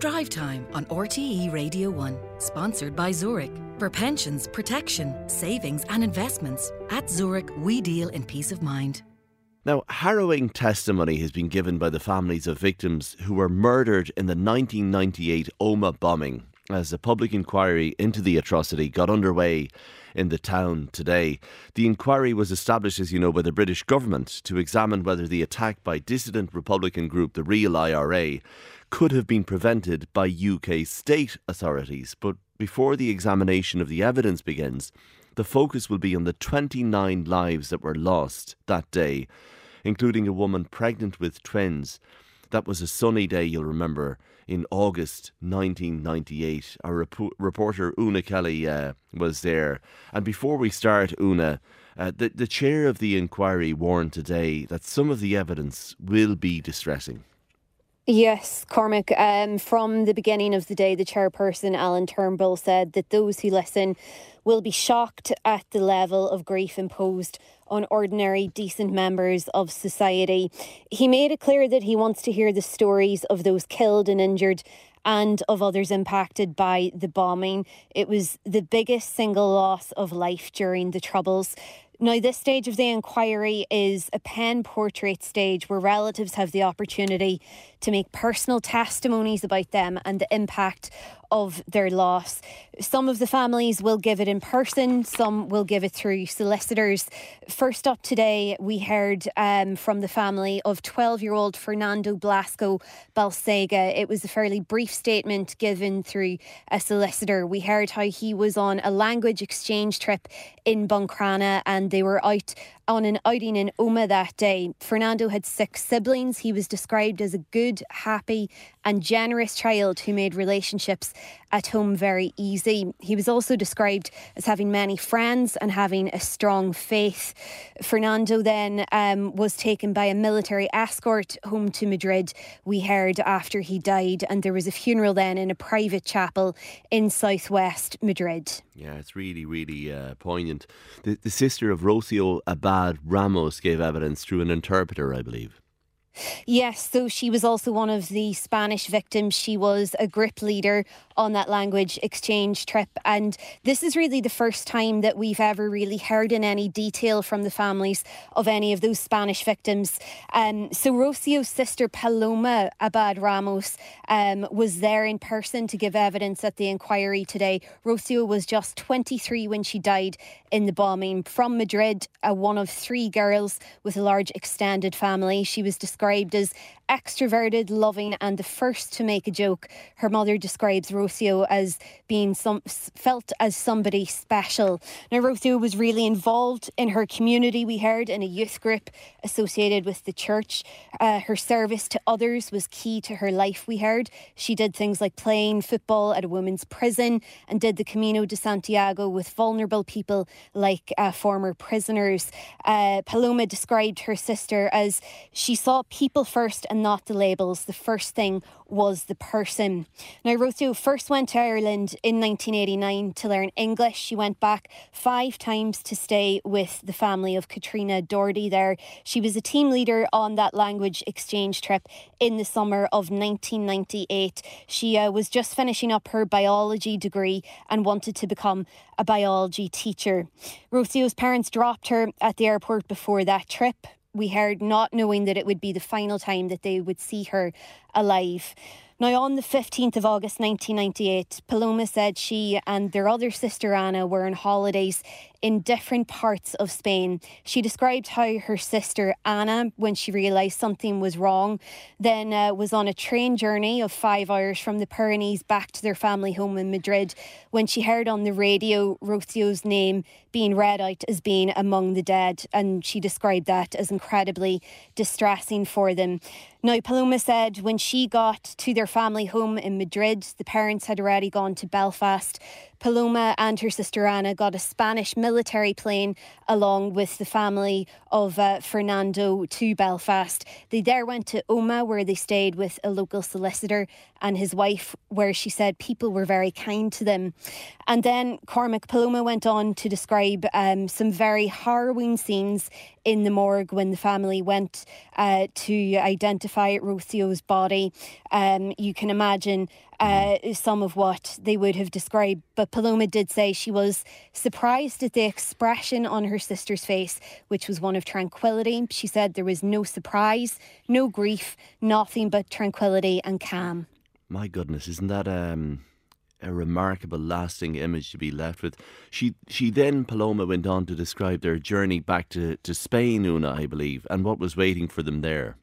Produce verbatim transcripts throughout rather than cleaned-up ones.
Drive Time on R T E Radio one, sponsored by Zurich. For pensions, protection, savings and investments, at Zurich we deal in peace of mind. Now, harrowing testimony has been given by the families of victims who were murdered in the nineteen ninety-eight Omagh bombing as a public inquiry into the atrocity got underway in the town today. The inquiry was established, as you know, by the British government to examine whether the attack by dissident Republican group, the Real I R A, could have been prevented by U K state authorities. But before the examination of the evidence begins, the focus will be on the twenty-nine lives that were lost that day, including a woman pregnant with twins. That was a sunny day, you'll remember, in August nineteen ninety-eight. Our rep- reporter Una Kelly uh, was there. And before we start, Una, uh, the, the chair of the inquiry warned today that some of the evidence will be distressing. Yes, Cormac. Um, from the beginning of the day, the chairperson, Alan Turnbull, said that those who listen will be shocked at the level of grief imposed on ordinary, decent members of society. He made it clear that he wants to hear the stories of those killed and injured and of others impacted by the bombing. It was the biggest single loss of life during the Troubles. Now, this stage of the inquiry is a pen portrait stage where relatives have the opportunity to make personal testimonies about them and the impact of their loss. Some of the families will give it in person, some will give it through solicitors. First up today, we heard um, from the family of twelve-year-old Fernando Blasco Balsega. It was a fairly brief statement given through a solicitor. We heard how he was on a language exchange trip in Buncrana and they were out on an outing in Omagh that day. Fernando had six siblings. He was described as a good, happy and generous child who made relationships at home very easy. He was also described as having many friends and having a strong faith. Fernando then um, was taken by a military escort home to Madrid, we heard, after he died, and there was a funeral then in a private chapel in southwest Madrid. Yeah, it's really, really uh, poignant. The, the sister of Rocio Abad Ramos gave evidence through an interpreter, I believe. Yes, so she was also one of the Spanish victims. She was a group leader on that language exchange trip. And this is really the first time that we've ever really heard in any detail from the families of any of those Spanish victims. Um, so Rocio's sister Paloma Abad Ramos um, was there in person to give evidence at the inquiry today. Rocio was just twenty-three when she died in the bombing. From Madrid, uh, one of three girls with a large extended family. She was described as extroverted, loving and the first to make a joke. Her mother describes Rocio as being some felt as somebody special. Now, Rocio was really involved in her community, we heard, in a youth group associated with the church. Uh, her service to others was key to her life, we heard. She did things like playing football at a women's prison and did the Camino de Santiago with vulnerable people like uh, former prisoners. Uh, Paloma described her sister as she saw people first and not the labels. The first thing was the person. Now, Rocio first went to Ireland in nineteen eighty-nine to learn English. She went back five times to stay with the family of Katrina Doherty there. She was a team leader on that language exchange trip in the summer of nineteen ninety-eight. She uh, was just finishing up her biology degree and wanted to become a biology teacher. Rocio's parents dropped her at the airport before that trip, we heard, not knowing that it would be the final time that they would see her alive. Now, on the fifteenth of August nineteen ninety-eight, Paloma said she and their other sister Anna were on holidays in different parts of Spain. She described how her sister Anna, when she realised something was wrong, then uh, was on a train journey of five hours from the Pyrenees back to their family home in Madrid when she heard on the radio Rocio's name being read out as being among the dead, and she described that as incredibly distressing for them. Now, Paloma said when she got to their family home in Madrid, the parents had already gone to Belfast. Paloma and her sister Anna got a Spanish military plane along with the family of uh, Fernando to Belfast. They there went to Omagh, where they stayed with a local solicitor and his wife, where she said people were very kind to them. And then Cormac, Paloma went on to describe um, some very harrowing scenes in the morgue when the family went uh, to identify Rocio's body. Um, you can imagine uh, some of what they would have described. But Paloma did say she was surprised at the expression on her sister's face, which was one of tranquility. She said there was no surprise, no grief, nothing but tranquility and calm. My goodness, isn't that um, a remarkable, lasting image to be left with? She she then, Paloma, went on to describe their journey back to, to Spain, Una, I believe, and what was waiting for them there.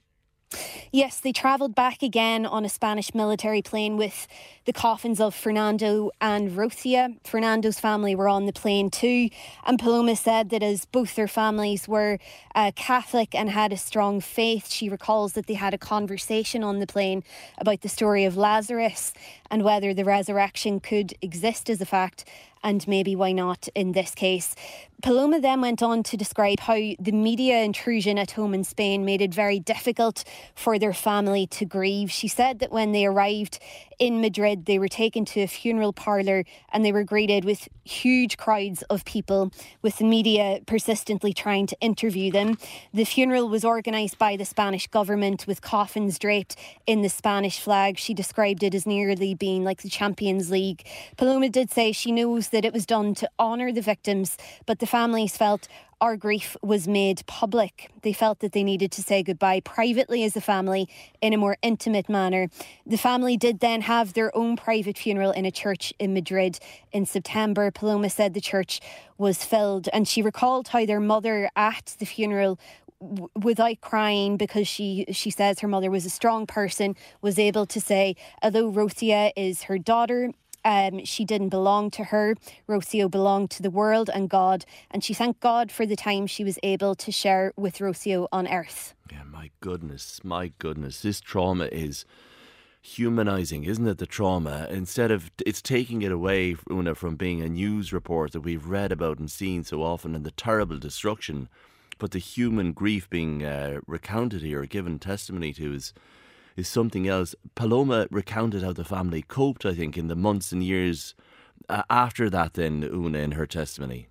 Yes, they travelled back again on a Spanish military plane with the coffins of Fernando and Rocia. Fernando's family were on the plane too, and Paloma said that as both their families were uh, Catholic and had a strong faith, she recalls that they had a conversation on the plane about the story of Lazarus and whether the resurrection could exist as a fact, and maybe why not in this case. Paloma then went on to describe how the media intrusion at home in Spain made it very difficult for their family to grieve. She said that when they arrived in Madrid, they were taken to a funeral parlour and they were greeted with huge crowds of people, with the media persistently trying to interview them. The funeral was organised by the Spanish government with coffins draped in the Spanish flag. She described it as nearly being like the Champions League. Paloma did say she knows that it was done to honour the victims, but the families felt our grief was made public. They felt that they needed to say goodbye privately as a family in a more intimate manner. The family did then have their own private funeral in a church in Madrid in September. Paloma said the church was filled, and she recalled how their mother at the funeral, w- without crying, because she, she says her mother was a strong person, was able to say, although Rocia is her daughter, Um, she didn't belong to her. Rocio belonged to the world and God, and she thanked God for the time she was able to share with Rocio on earth. Yeah, my goodness, my goodness. This trauma is humanising, isn't it, the trauma? Instead of, it's taking it away, Una, from being a news report that we've read about and seen so often, and the terrible destruction, but the human grief being uh, recounted here, given testimony to, is is something else. Paloma recounted how the family coped, I think, in the months and years uh, after that then, Una, in her testimony.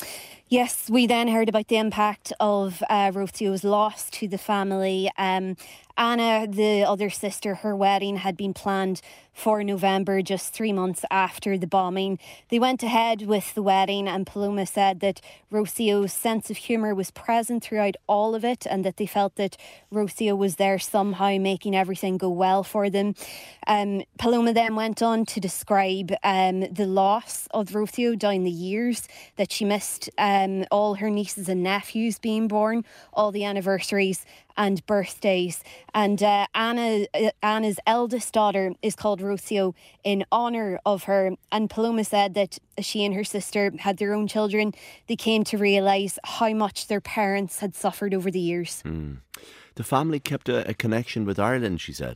Yes, we then heard about the impact of uh, Rocio's loss to the family. Um, Anna, the other sister, her wedding had been planned for November, just three months after the bombing. They went ahead with the wedding, and Paloma said that Rocio's sense of humour was present throughout all of it, and that they felt that Rocio was there somehow making everything go well for them. Um, Paloma then went on to describe um, the loss of Rocio down the years, that she missed um, all her nieces and nephews being born, all the anniversaries and birthdays. And uh, Anna, uh, Anna's eldest daughter is called Rocio in honour of her. And Paloma said that as she and her sister had their own children, they came to realise how much their parents had suffered over the years. Mm. The family kept a, a connection with Ireland, she said.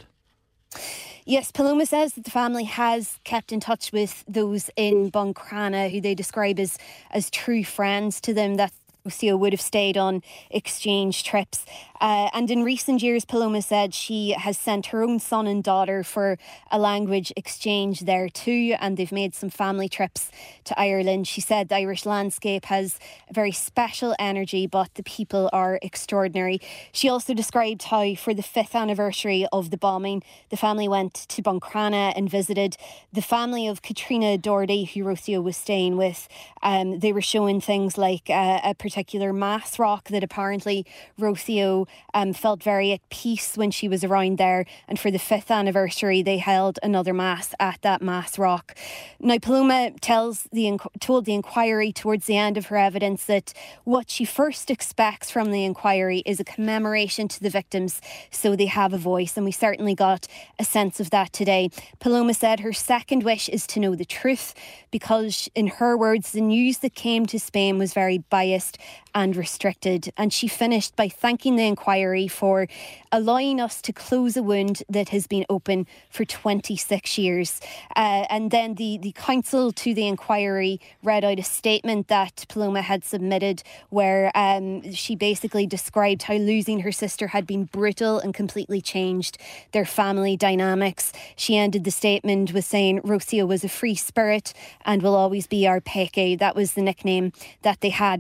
Yes, Paloma says that the family has kept in touch with those in Buncrana, who they describe as, as true friends to them, that Rocio would have stayed on exchange trips. Uh, and in recent years, Paloma said she has sent her own son and daughter for a language exchange there too, and they've made some family trips to Ireland. She said the Irish landscape has a very special energy, but the people are extraordinary. She also described how for the fifth anniversary of the bombing, the family went to Buncrana and visited the family of Katrina Doherty, who Rocio was staying with. Um, they were showing things like uh, a particular mass rock that apparently Rocio Um, felt very at peace when she was around there, and for the fifth anniversary they held another mass at that mass rock. Now Paloma tells the told the inquiry towards the end of her evidence that what she first expects from the inquiry is a commemoration to the victims, so they have a voice, and we certainly got a sense of that today. Paloma said her second wish is to know the truth, because in her words the news that came to Spain was very biased and restricted. And she finished by thanking the inquiry for allowing us to close a wound that has been open for twenty-six years. Uh, and then the, the counsel to the inquiry read out a statement that Paloma had submitted, where um, she basically described how losing her sister had been brutal and completely changed their family dynamics. She ended the statement with saying Rocio was a free spirit and will always be our Peque. That was the nickname that they had for her.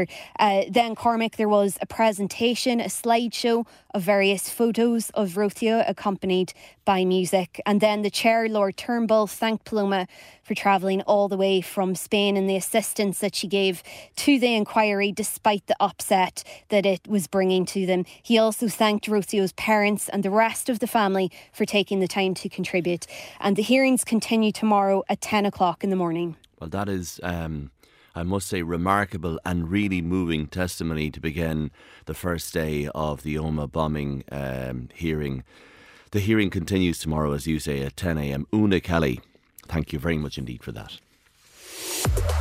But uh, then, Cormac, there was a presentation, a slideshow of various photos of Rothio accompanied by music. And then the chair, Lord Turnbull, thanked Paloma for travelling all the way from Spain and the assistance that she gave to the inquiry despite the upset that it was bringing to them. He also thanked Rothio's parents and the rest of the family for taking the time to contribute. And the hearings continue tomorrow at ten o'clock in the morning. Well, that is, um, I must say, remarkable and really moving testimony to begin the first day of the Omagh bombing um, hearing. The hearing continues tomorrow, as you say, at ten a.m. Una Kelly, thank you very much indeed for that.